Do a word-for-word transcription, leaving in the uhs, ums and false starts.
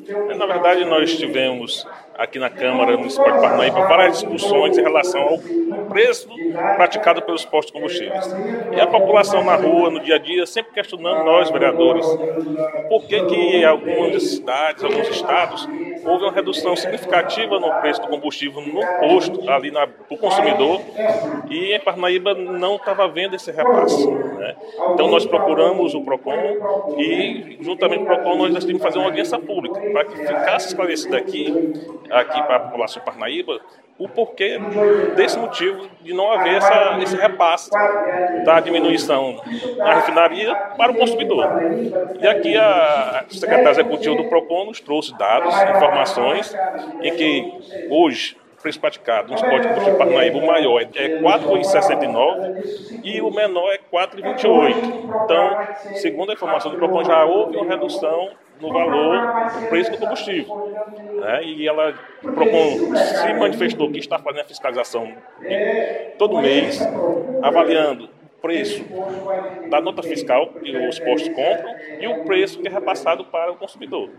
Na verdade, nós tivemos aqui na Câmara Municipal de Parnaíba várias discussões em relação ao preço praticado pelos postos de combustíveis. E a população na rua, no dia a dia, sempre questionando nós, vereadores, por que que em algumas cidades, alguns estados, houve uma redução significativa no preço do combustível no posto, ali para o consumidor, e em Parnaíba não estava havendo esse repasse, né? Então nós procuramos o PROCON e, juntamente com o PROCON, nós decidimos fazer uma audiência pública para que ficasse esclarecido aqui, aqui para a população de Parnaíba, o porquê desse motivo de não haver essa, esse repasse da diminuição na refinaria para o consumidor. E aqui a secretária executiva do PROCON nos trouxe dados, informações, em que hoje o preço praticado nos postos de combustível de Parnaíba, o maior é quatro reais e sessenta e nove centavos e o menor é quatro reais e vinte e oito centavos. Então, segundo a informação do PROCON, já houve uma redução no valor do preço do combustível, né? E ela, o PROCON se manifestou que está fazendo a fiscalização todo mês, avaliando o preço da nota fiscal que os postos compram e o preço que é repassado para o consumidor.